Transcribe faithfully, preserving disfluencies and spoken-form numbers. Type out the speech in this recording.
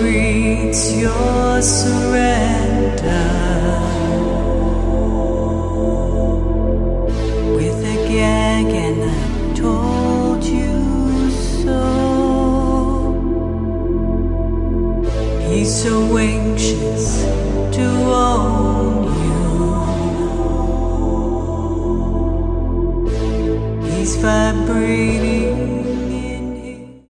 greets your surrender with a gag, and I told you so. He's so anxious to own you. He's vibrating